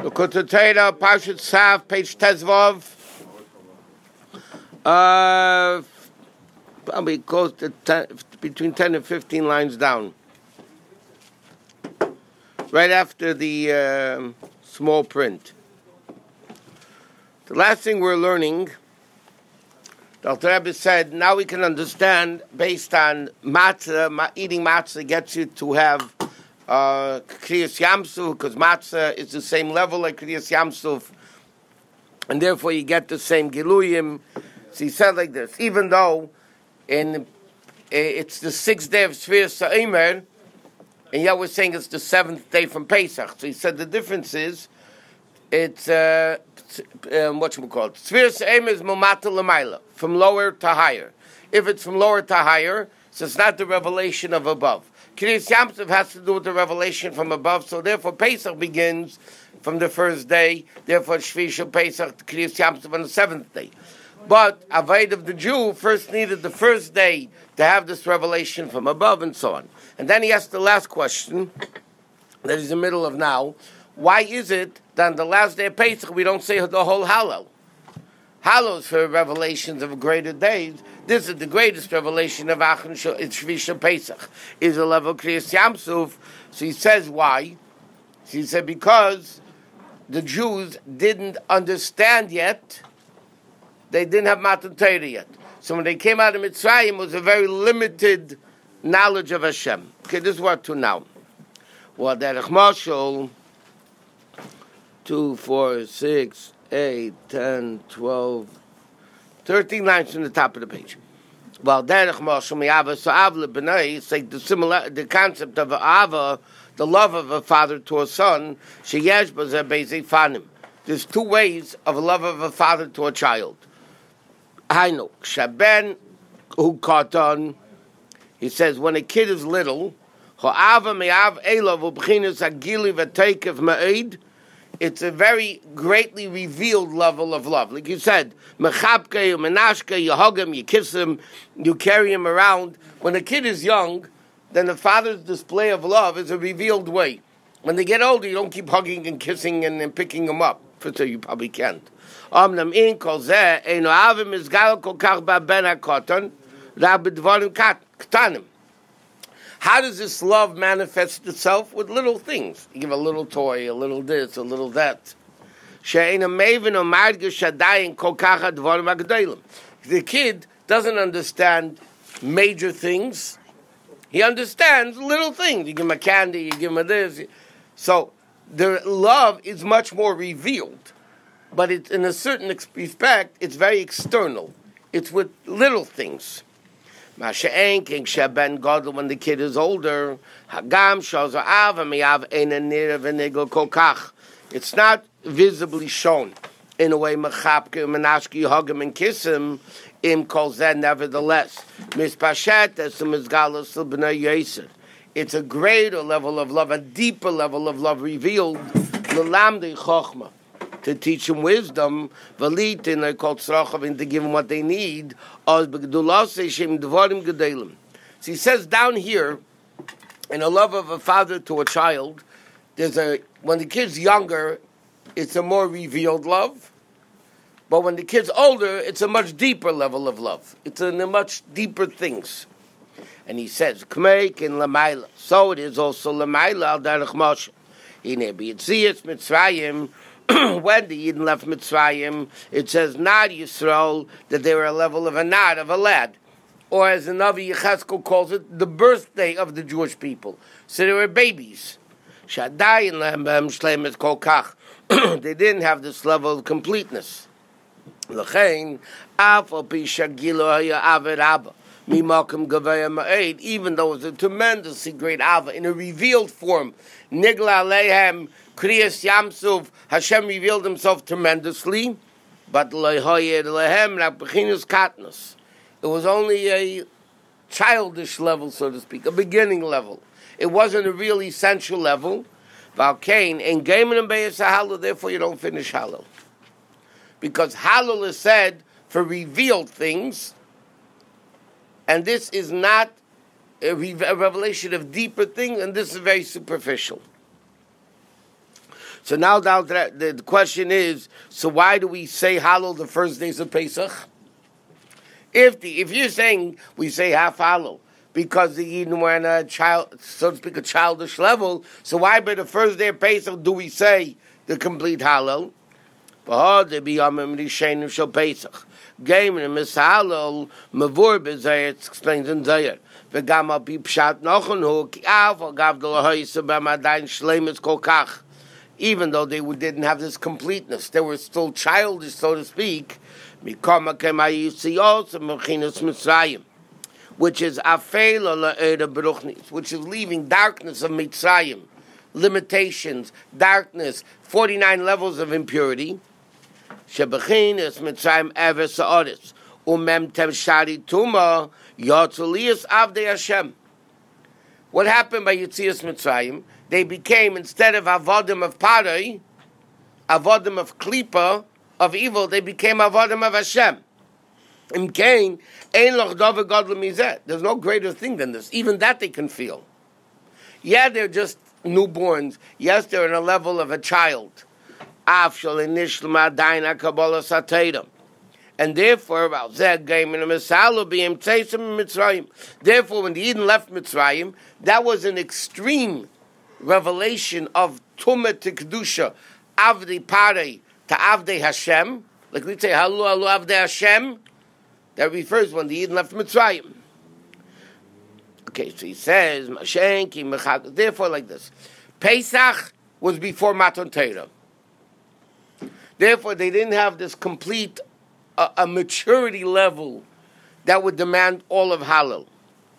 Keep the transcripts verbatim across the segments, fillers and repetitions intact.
Kutotera, Parshat Sav, page Tezvov. Uh, probably close to ten, between ten and fifteen lines down. Right after the uh, small print. The last thing we're learning, the Alter Rebbe said, now we can understand, based on matzah, ma- eating matzah gets you to have uh, Kriyas Yamsuf, because matzah is the same level like Kriyas Yamsuf, and therefore you get the same Giluyim. So he said like this, even though in it's the sixth day of Sfir Sa'imer, and yet we're saying it's the seventh day from Pesach. So he said the difference is, it's, uh, um, what should we call it? Sfir Sa'imer is Mumata L'mayla, from lower to higher. If it's from lower to higher, so it's not the revelation of above. Kriyas Yamsuf has to do with the revelation from above, so therefore Pesach begins from the first day, therefore Shvi Shel Pesach, Kriyas Yamsuf on the seventh day. But Avoid of the Jew first needed the first day to have this revelation from above and so on. And then he asked the last question, that he's in the middle of now, why is it that on the last day of Pesach we don't say the whole Hallel? Hallel is for revelations of greater days. This is the greatest revelation of Achon Shvi Shel Pesach, is a level of Kriyas Yamsuf. So he says why? So he said because the Jews didn't understand yet. They didn't have Matan Torah yet. So when they came out of Mitzrayim, it was a very limited knowledge of Hashem. Okay, this is what to now. Well, Derech Mashal, two, four, six, eight, ten, twelve, thirteen lines from the top of the page. Well, Derech Mashal, Mi'ava Sa'av L'Bnei, it's like the similar, the concept of Ava, the love of a father to a son, Sheyesh B'Zeh Be'ezei Fanim. There's two ways of a love of a father to a child. Hainu, Shaben Hu Katan, he says, when a kid is little, it's a very greatly revealed level of love. Like you said, you hug him, you kiss him, you carry him around. When a kid is young, then the father's display of love is a revealed way. When they get older, you don't keep hugging and kissing and, and picking them up. For so you probably can't. How does this love manifest itself? With little things. You give a little toy, a little this, a little that. The kid doesn't understand major things. He understands little things. You give him a candy, you give him a this. So the love is much more revealed. But it's, in a certain respect, it's very external. It's with little things. When the kid is older, it's not visibly shown. In a way, you hug him and kiss him, nevertheless. It's a greater level of love, a deeper level of love revealed. To teach them wisdom, and to give them what they need. So he says down here, in a love of a father to a child, there's a when the kid's younger, it's a more revealed love. But when the kid's older, it's a much deeper level of love. It's in a much deeper things. And he says, Kmeik in Lamaila. So it is also Lamaila al Derech Moshe. In Ebiyatzias Mitzrayim, when the Yidden left Mitzrayim, it says Nad Yisrael, that they were a level of a Nad, of a lad. Or as the Navi Yechezkel calls it, the birthday of the Jewish people. So they were babies. Shaddai and Lehem Shleimus Kol Kach. They didn't have this level of completeness. L'chein, Af al Pi Shagilo Haya Aved Abba. Mimakim Gavaya Ma'ed, even though it was a tremendously great Ava, in a revealed form. Nigla Alehem, Kriyas Yamsuf, Hashem revealed himself tremendously, but Lehoyed Lehem, Rapachinus Katnus. It was only a childish level, so to speak, a beginning level. It wasn't a real essential level. Valkain, and Gaiman and Beis Hallel, therefore you don't finish Hallel. Because Hallel is said for revealed things, and this is not a, re- a revelation of deeper things, and this is very superficial. So now the, the question is, so why do we say Hallel the first days of Pesach? If the if you're saying we say half Hallel because the Eden were in a child, so to speak, a childish level, so why by the first day of Pesach do we say the complete Hallel? There be Yamim Rishenim Shel Pesach. Game in Miss Hallel Mavur B'Zayir. It explains in Zayir. V'gam al pi pshat nochon hu ki av al gav de lahoyse b'madayin shleimus kol kach. Even though they didn't have this completeness, they were still childish, so to speak. Mikama kemayisiyos mechinas Mitzrayim, which is afel la'eda beruchnis, which is leaving darkness of Mitzrayim, limitations, darkness, forty-nine levels of impurity. Shebechinas Mitzrayim ever sa'odis umem tem shari tuma yotzulias avdei Hashem. What happened by Yitzias Mitzrayim? They became, instead of avodim of Paroi, avodim of Klipa, of evil, they became avodim of Hashem. In Cain, ein loch dove godle mizeh. There's no greater thing than this. Even that they can feel. Yeah, they're just newborns. Yes, they're in a level of a child. Af shel nishlam adayin kabbalah sateiram. And therefore, therefore, when the Eden left Mitzrayim, that was an extreme revelation of Tumah to Kedusha, Avdei Parei to Avdei Hashem. Like we say, Halu Halu Avdei Hashem. That refers when the Eden left Mitzrayim. Okay, so he says, Mashenki, Mechag. Therefore, like this, Pesach was before Matan Torah. Therefore, they didn't have this complete A, a maturity level that would demand all of Hallel.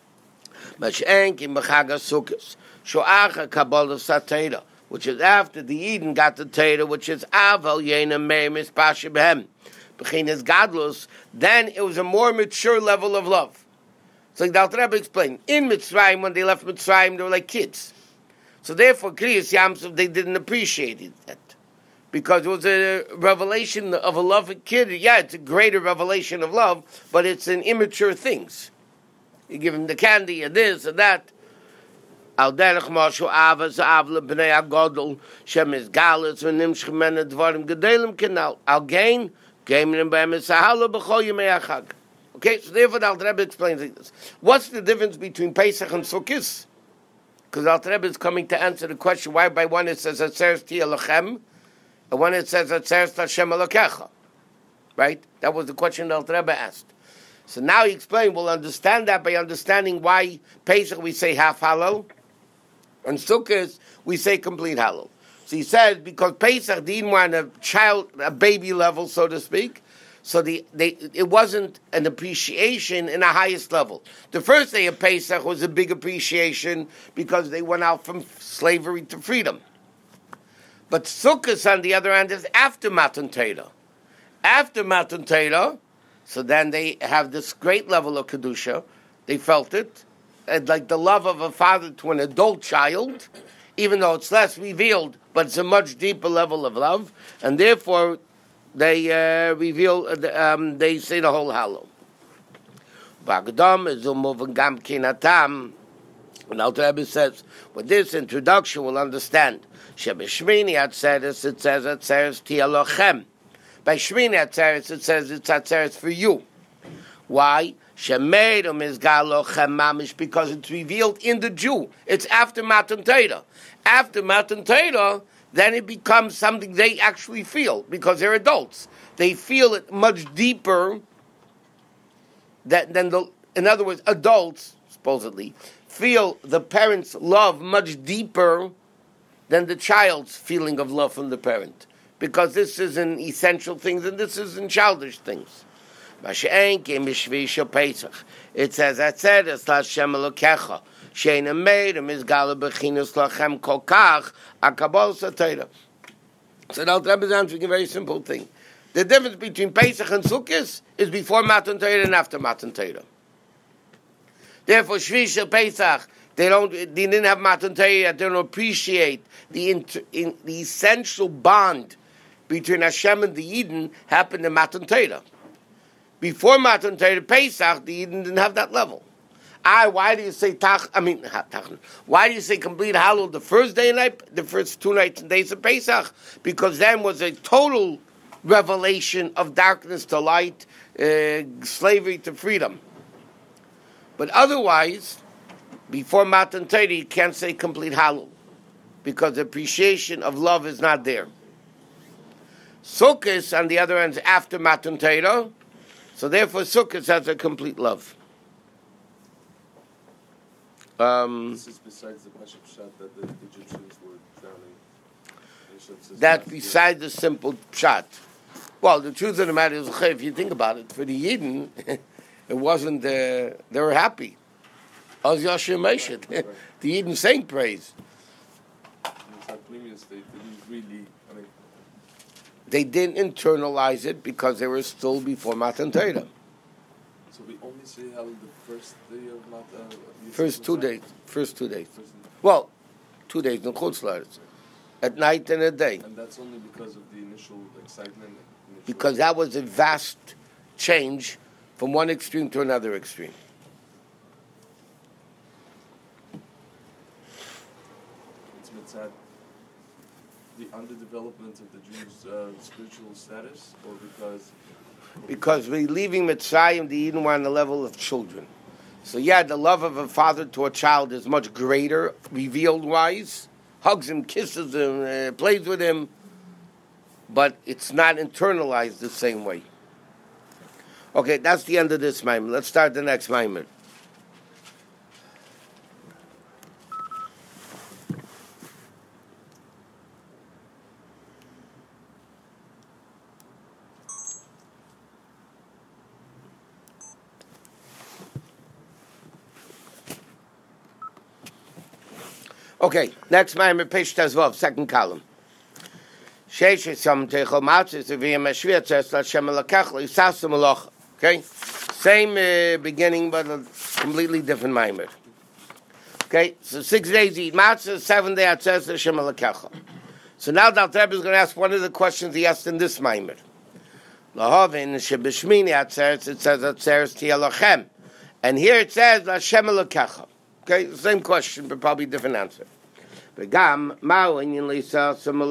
Which is after the Eden got the Torah, which is Aval Yena Meimis Pasha Behem. Bechinas Gadlus, then it was a more mature level of love. So like the Alter Rebbe explained, in Mitzrayim, when they left Mitzrayim, they were like kids. So therefore, Kriyas Yamsuf, they didn't appreciate it. Because it was a revelation of a loving kid. Yeah, it's a greater revelation of love, but it's in immature things. You give him the candy and this and that. Al derech moshu avas avle b'nei agodol shem is galus v'nim shemena dvarim gedelim kenal. Al gain gaimin b'em esahala b'chol yemei achag. Okay, so therefore the Alter Rebbe explains like this. What's the difference between Pesach and Sukkot? Because the Alter Rebbe is coming to answer the question why by one it says Atzeres Ti Elochem, and when it says Atzeres Hashem Elokecha, right? That was the question the Alter Rebbe asked. So now he explained, we'll understand that by understanding why Pesach we say half Hallel, and Sukkot we say complete Hallel. So he said, because Pesach didn't want a child, a baby level, so to speak, so the they it wasn't an appreciation in the highest level. The first day of Pesach was a big appreciation because they went out from slavery to freedom. But Sukkot, on the other hand, is after Matan Torah. After Matan Torah, so then they have this great level of Kedusha. They felt it. And like the love of a father to an adult child, even though it's less revealed, but it's a much deeper level of love. And therefore, they uh, reveal, um, they say the whole Hallel. B'Agdam is u'movin gam kinatam. And Alter Rebbe says, with this introduction, we'll understand. Shebeshmini Atzeres, it says Atzeres Ti Elochem. By Shmini Atzeres, it says it's Atzeres for you. Why? Shemeidum is Galochem Mamish, because it's revealed in the Jew. It's after Matan Torah. After Matan Torah, then it becomes something they actually feel, because they're adults. They feel it much deeper than, than the, in other words, adults, supposedly, feel the parent's love much deeper than the child's feeling of love from the parent. Because this is in essential things and this is in childish things. It says, Atzeres Hashem Elokecha, Sheina Meidem is Gala Bechinas Lachem Kokach, Akabal Satayra. So the Alter Rebbe is answering a very simple thing. The difference between Pesach and Sukkot is before Matan Torah and after Matan Torah. Therefore, Shvi Shel Pesach, they don't, they didn't have Matan Torah, they don't appreciate the inter, in, the essential bond between Hashem and the Eden happened in Matan Torah. Before Matan Torah, Pesach, the Eden didn't have that level. I, why do you say tach? I mean, tach, why do you say complete Hallel the first day and night, the first two nights and days of Pesach? Because then was a total revelation of darkness to light, uh, slavery to freedom. But otherwise, before Matan Torah, you can't say complete Hallel, because the appreciation of love is not there. Sukkot, on the other hand, is after Matan Torah, so therefore Sukkot has a complete love. Um, this is besides the Pashup shot that the Egyptians were drowning. That's besides the simple shot. Well, the truth of the matter is, if you think about it, for the Yidden, it wasn't, uh, they were happy. Oz Yashir Meshit. The Yidden sang praise. They didn't really, I mean... They didn't internalize it because they were still before Matan Torah. So we only say Hallel the first day of Matan Torah? First two days. First two days. Well, two days in Chutz La'aretz. At night and at day. And that's only because of the initial excitement? Initial because that was a vast change from one extreme to another extreme. It's mitzad the underdevelopment of the Jews' uh, spiritual status, or because... Because we're leaving Mitzrayim, the Eden were on the level of children. So yeah, the love of a father to a child is much greater, revealed-wise. Hugs him, kisses him, uh, plays with him. But it's not internalized the same way. Okay, that's the end of this Maimon. Let's start the next Maimon. Okay, next Maimon, page Tezvav, second column. Okay, same uh, beginning, but a completely different Maimon. Okay, so six days eat matzah, seven day atzes Hashem Elokecha. So now the Alter Rebbe is going to ask one of the questions he asked in this Maimon. Lahavin shebishmini atzes, it says atzes tielochem, and here it says Hashem Elokecha. Okay, same question, but probably different answer. Begam ma'u inyan leisa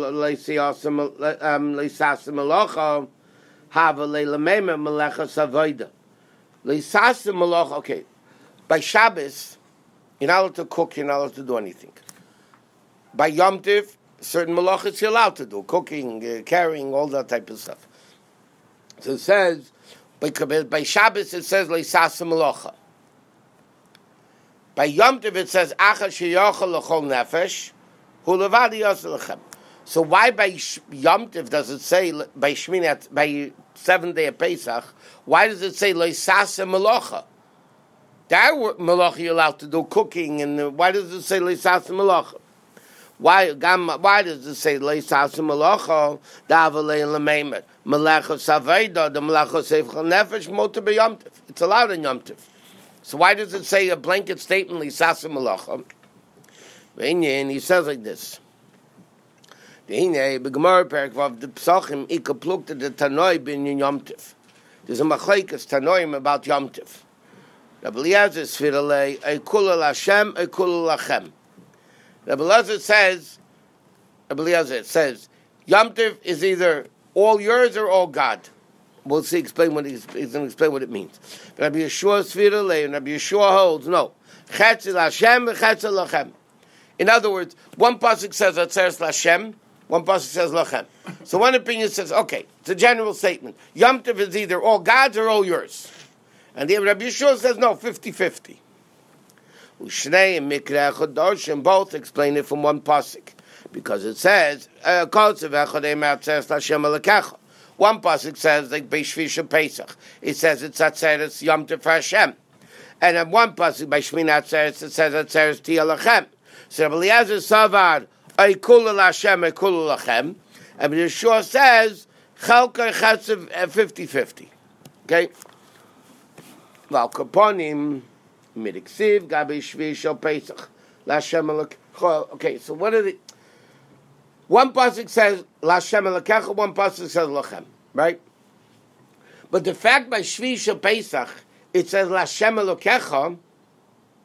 leisa melacha hava leilamema melecha savoida leisa melacha. Okay, by Shabbos you're not allowed to cook, you're not allowed to do anything. By Yom Tov, certain melachas you're allowed to do, cooking, uh, carrying, all that type of stuff. So it says by, by Shabbos it says leisa melacha. By Yom Tov it says Acha sheyachal l'chol nefesh hu levadi yaseh lechem. So why by Yom Tov does it say by Shmini by seventh day of Pesach? Why does it say leisase melacha? That melacha you're allowed to do cooking, and why does it say leisase melacha? Why why does it say leisase melacha? Davalei lemeimer melacha saveda the melacha seifchal nefesh moter by Yom Tov. It's allowed in Yom Tov. So why does it say a blanket statement, Lisasa Malacha? And he says like this. There's a machlekes Tanoim about Yom Tov. Rabbi Eliezer Sfiralei, Eikula Lashem, Eikula Lachem. Rabbi Eliezer says, Rabbi Eliezer says, Yom Tov is either all yours or all God. We'll see. Explain what he's, he's going to explain what it means. Rabbi Yeshua Sfira Lei, and Rabbi Yeshua holds no. Chetzel Hashem, Chetzel Lachem. In other words, one pasuk says Atzeres Lashem, one pasuk says Lachem. So one opinion says, okay, it's a general statement. Yom Tov is either all God's or all yours, and the Rabbi Yeshua says no, fifty-fifty. Ushnei and Mikra Chodosh, and both explain it from one pasuk because it says Kotzev Echodei Atzeres Lashem Elokecha. One pasuk says like by Shvisha Pesach, it says it's Atzeres Yom Tov for Hashem, and then one pasuk by Shmini Atzeres it says Atzeres Tielachem. So Rabbi Eliezer Savar Eikula Hashem Eikula Lachem, and Yeshua says Chalka Chetzev fifty-fifty. Okay. Val Kaponim Midiksiv Gabi Shvisha Pesach Lashem Elokecha. Okay, so what are the one pasuk says Lashem Elokecha, one pasuk says Lachem, right? But the fact by Shvi Shel Pesach it says Lashem Elokecha,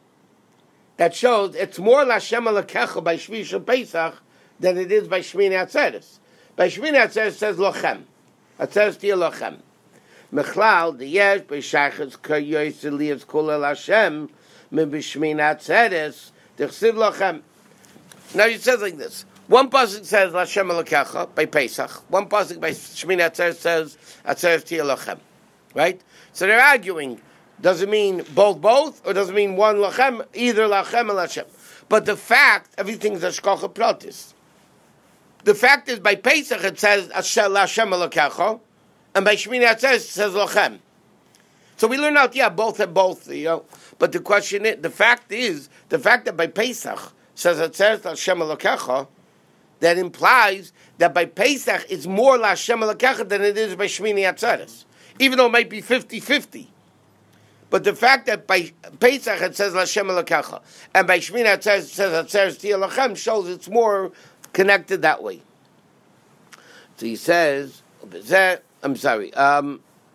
that shows it's more Lashem Alakecha by Shvi Shel Pesach than it is by Shmini Atzeres. By Shmini Atzeres it says Lochem. Atzeres Tia Lochem. Mechlal, the Yesh, by Shachas Kayois Eliyas Kula Lashem, Me B'Shmini Atzeres, the Chsiv Lochem. Now it says like this. One pasuk says Lashem Alakecha by Pesach. One pasuk by Shmini Atzeres says Atzeres Tia Lochem. Right? So they're arguing. Does it mean both, both, or does it mean one lachem, either lachem or lashem? But the fact, everything's hashkacha pratis. The fact is, by Pesach it says lashem alakecha, and by Shmini Atzeres it says lachem. So we learn out, yeah, both have both, you know. But the question is, the fact is, the fact that by Pesach says Atzeres lashem alakecha, that implies that by Pesach it's more lashem alakecha than it is by Shmini Atzeres, even though it might be fifty-fifty. But the fact that by Pesach it says Lashem Alakecha, and by Shmini it says Atzeres Tia Lachem shows it's more connected that way. So he says, I'm sorry, um,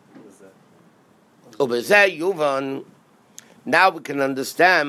Yuvan, now we can understand,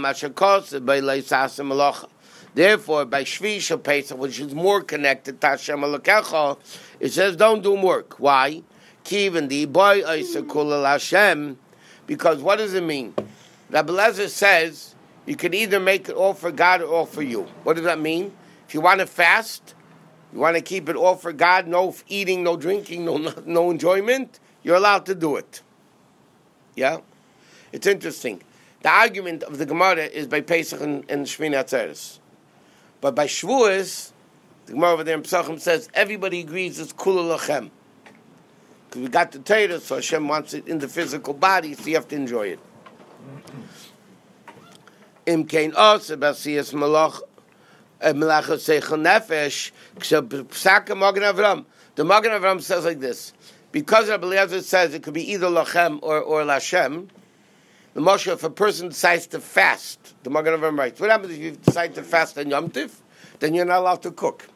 therefore, by Shvi Shel Pesach, which is more connected to Hashem Alakecha, it says don't do work. Why? Kiven di boy Isakul Hashem. Because what does it mean? Rabbi Lezer says you can either make it all for God or all for you. What does that mean? If you want to fast, you want to keep it all for God, no eating, no drinking, no no enjoyment, you're allowed to do it. Yeah? It's interesting. The argument of the Gemara is by Pesach and, and Shmini Atzeres. But by Shavuos, the Gemara over there in Pesachim says everybody agrees it's Kula Lachem. Because we got the Torah, so Hashem wants it in the physical body, so you have to enjoy it. Im kein os basiyas malach malach seichel nefesh psaka Magen Avram. The Magen Avram says like this: because Rabbi Eliezer says it could be either lachem or or lashem. The Moshe, if a person decides to fast, the Magen Avram writes, what happens if you decide to fast on Yom Tiv? Then you're not allowed to cook.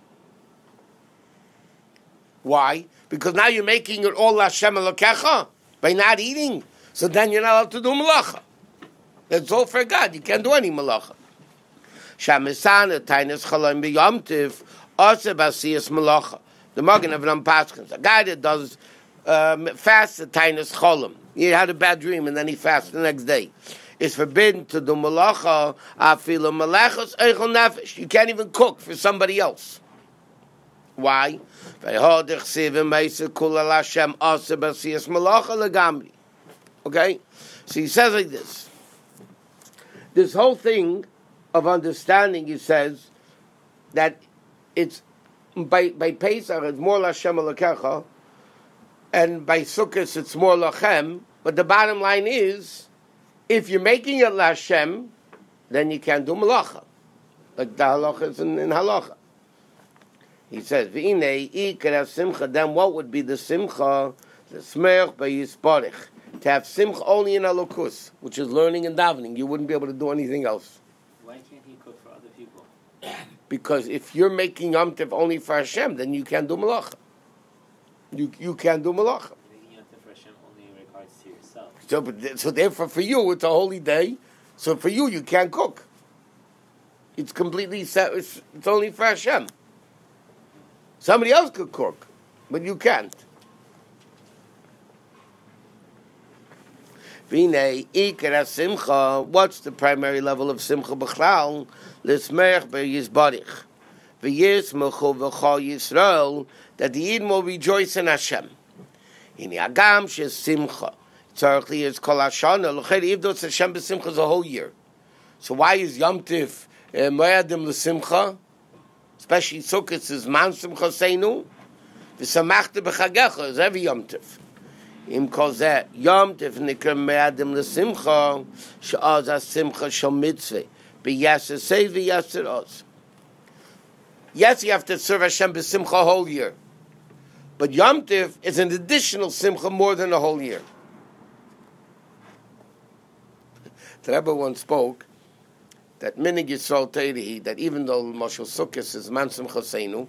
Why? Because now you're making it all Lashem Elokecha by not eating. So then you're not allowed to do malacha. That's all for God. You can't do any malacha. Shamisana tainas chalayim b'Yom Tiv ase basiyas malacha. The Magen Avram Paschins, a guy that does um, fast at tainas chalayim. He had a bad dream and then he fasts the next day. It's forbidden to do malacha afilu malachos eichel nefesh. You can't even cook for somebody else. Why? Okay? So he says like this. This whole thing of understanding, he says, that it's by by Pesach it's more Lashem Alakecha, and by Sukkot it's more Lachem, but the bottom line is, if you're making it Lashem, then you can't do Malacha. Like the halacha is in, in halacha. He says, "V'inei ikar simcha." Then what would be the simcha? The smeich b'yisparich. To have simcha only in alokus, which is learning and davening. You wouldn't be able to do anything else. Why can't he cook for other people? Because if you're making Yom Tov only for Hashem, then you can't do malacha. You you can't do malacha. Making Yom Tov for Hashem only in regards to yourself. So, but, so therefore, for you, it's a holy day. So for you, you can't cook. It's completely set. It's, it's only for Hashem. Somebody else could cook, but you can't. V'nei ikar simcha. What's the primary level of simcha b'chlal? L'smeich b'yizbarich. V'yismechu v'chol Yisrael, that the Yidden will rejoice in Hashem. Hini agam shes simcha. Tzarech is kol hashana. L'chei even though it's Hashem b'simcha is a whole year. So why is Yom Tiv moedim l'simcha? Especially Sukkot is man simcha seinu. V'samachta b'chagecha is every Yom Tiv. Im kol zeh Yom Tiv nikra moedim l'simcha she'az ha-simcha shel mitzvah b'yaser sei v'yaser oz. Yes, you have to serve Hashem b'simcha a whole year. But Yom Tiv is an additional simcha more than a whole year. The Rebbe once spoke that Minig Yisrael Teirihi, that even though Moshe Sukkot is Man Simcha Seinu,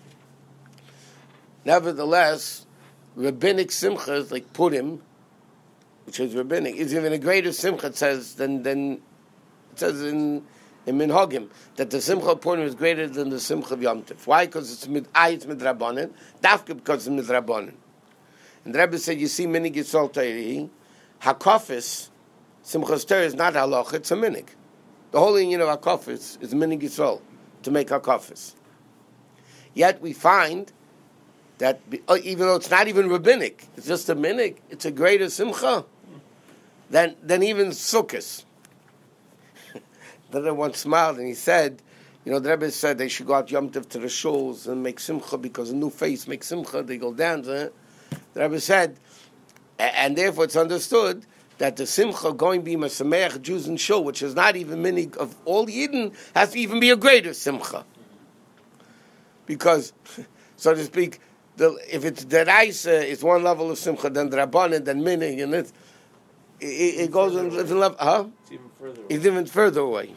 nevertheless, rabbinic simcha is like Purim, which is rabbinic, is even a greater simcha, it says, than, than It says in in Minhagim that the Simcha of Purim is greater than the Simcha of Yom Tov. Why? Because it's mid I it's midrabanan. Dafka because it's midrabanan. And the Rebbe said, you see, minig Yisrael Teiri, hakafis, Simchas Torah is not halach, it's a minig. The whole union of hakafis is minig Yisrael to make hakafis. Yet we find that even though it's not even rabbinic, it's just a minig, it's a greater simcha than than even sukkahs. The Rebbe once smiled and he said, you know, the Rebbe said they should go out Yom Tov to the shuls and make simcha because a new face makes simcha, they go dance. Eh? The Rebbe said, and therefore it's understood that the simcha going be Masameach Jews and shul, which is not even minig of all Yidden, has to even be a greater simcha. Because, so to speak, the, if it's deraisa, it's one level of simcha, then drabanan, then minig, and it, it, it goes in different level. Huh? It's even further away. It's even further away.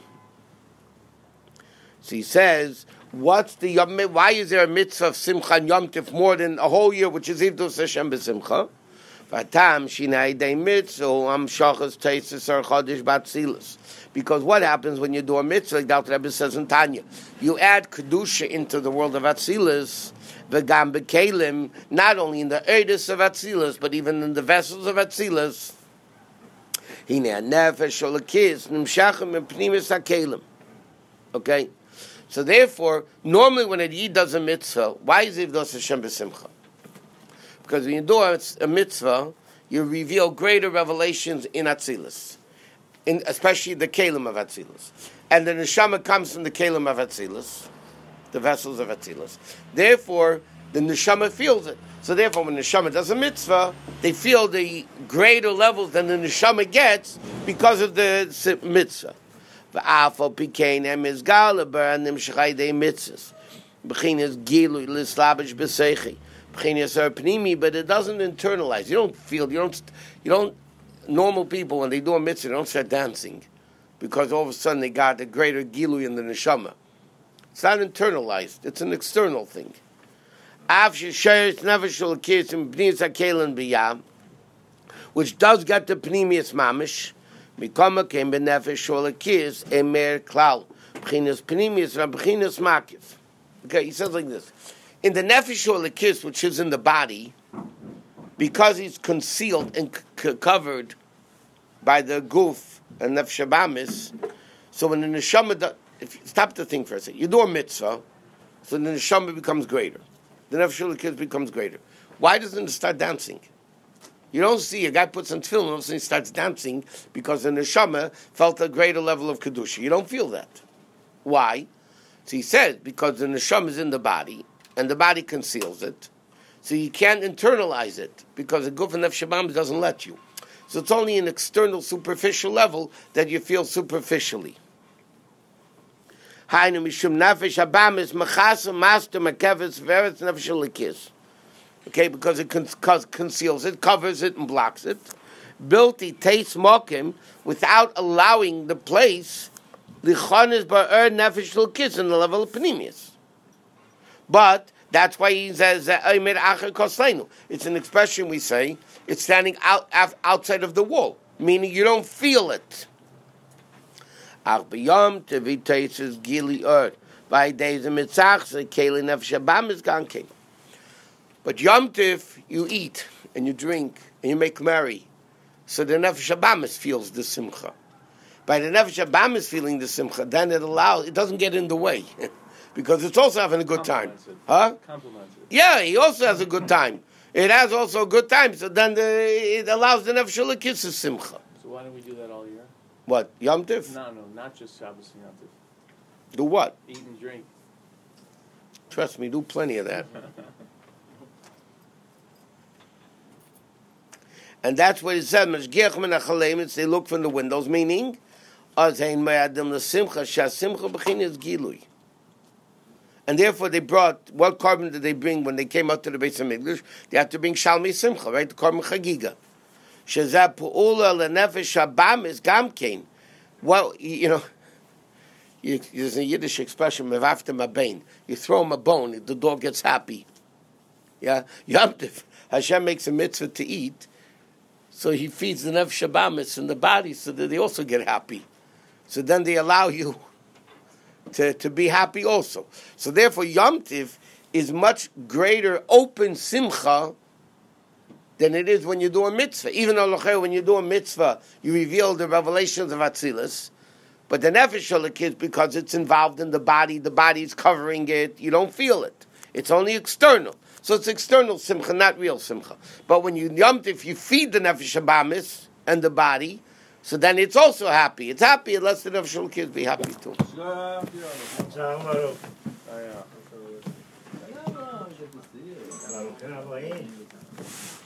So he says, what's the Yom, why is there a mitzvah of Simcha and Yom Tov more than a whole year, which is Ivdus Hashem b'Simcha? V'atam shinai dei mitzvah am shachas teisus ar chodesh batzilus. Because what happens when you do a mitzvah, like Doctor Rebbe says in Tanya, you add kedusha into the world of Atzilus, v'gam b'kelim, not only in the eidus of Atzilus, but even in the vessels of Atzilus. Hine ha-nefesh olakis nimshachem mepnimis ha-kelim. Okay? So therefore, normally when a Yid does a mitzvah, why is it Ivdos Hashem b'Simcha? Because when you do a mitzvah, you reveal greater revelations in Atzilus, in especially the Kelim of Atzilus. And the Neshama comes from the Kelim of Atzilus, the vessels of Atzilus. Therefore, the Neshama feels it. So therefore, when the Neshama does a mitzvah, they feel the greater levels than the Neshama gets because of the mitzvah. V'afal pikein em is galaber and them shchaydei mitzvahs. B'chinas gilu lislabish b'seichi. B'chinas er pnimi, but it doesn't internalize. You don't feel, you don't, you don't, normal people, when they do a mitzvah, they don't start dancing. Because all of a sudden they got a greater gilu in the neshama. It's not internalized. It's an external thing. Av sheshayis nefesh l'kis in pnimis hakelim b'yam, which does get the pnimius mamish, Mikama came benefesh olakis emer klal b'chinas pnimius and b'chinas makif. Okay, he says like this: in the nefesh olakis, which is in the body, because he's concealed and c- covered by the guf and nefesh habamis. So when the neshama, do, if you stop to think for a second, you do a mitzvah, so the neshama becomes greater, the nefesh olakis becomes greater. Why doesn't it start dancing? You don't see a guy puts on tefillin and all of a sudden he starts dancing because the neshama felt a greater level of kedusha. You don't feel that. Why? So he says because the neshama is in the body and the body conceals it, so you can't internalize it because the guf and nefesh habamis doesn't let you. So it's only an external, superficial level that you feel superficially. Hainu mishum nefesh habamis machasa master makeves veretz nefesh olakis. Okay, because it con- conceals it, covers it, and blocks it. Built he tastes mokim without allowing the place lichonis ba'er nefesh l'kis in the level of panemius. But that's why he says "Omer acher kosleinu." It's an expression we say. It's standing out outside of the wall, meaning you don't feel it. Ach b'yom tevi tastes gili ur by days of mitzach se keli nefesh habamis ganking. But Yom Tov, you eat and you drink and you make merry. So the Nefesh Habamis feels the Simcha. By the Nefesh Habamis feeling the Simcha, then it allows, it doesn't get in the way. Because it's also having a good time. Huh? Yeah, he also has a good time. It has also a good time, so then the, it allows the Nefesh Elokis the Simcha. So why don't we do that all year? What, Yom Tov? No, no, not just Shabbos and Yom Tov. Do what? Eat and drink. Trust me, do plenty of that. And that's what it said. Mashgiach min hachaleim. They look from the windows, meaning, azein me'adim l'simcha sha'simcha b'chinas gilui. And therefore, they brought what carbon did they bring when they came out to the Beis Hamikdash? They had to bring shalmei simcha, right? The carbon chagiga. Shezah pu'ula lenefesh habamis gamkein. Well, you know, you, there's a Yiddish expression, mevaftem abein. You throw him a bone, the dog gets happy. Yeah, Yom Tov, Hashem makes a mitzvah to eat. So he feeds the nefesh habamis in the body so that they also get happy. so then they allow you to, to be happy also. So therefore, Yom Tiv is much greater open simcha than it is when you do a mitzvah. Even though when you do a mitzvah, you reveal the revelations of Atzilus, but the nefesh is because it's involved in the body, the body's covering it, you don't feel it. It's only external. So it's external simcha, not real simcha. But when you Yom Tiv, you feed the nefesh habamis and the body, so then it's also happy. It's happy unless the nefesh kids be happy too. Claro, que não vai.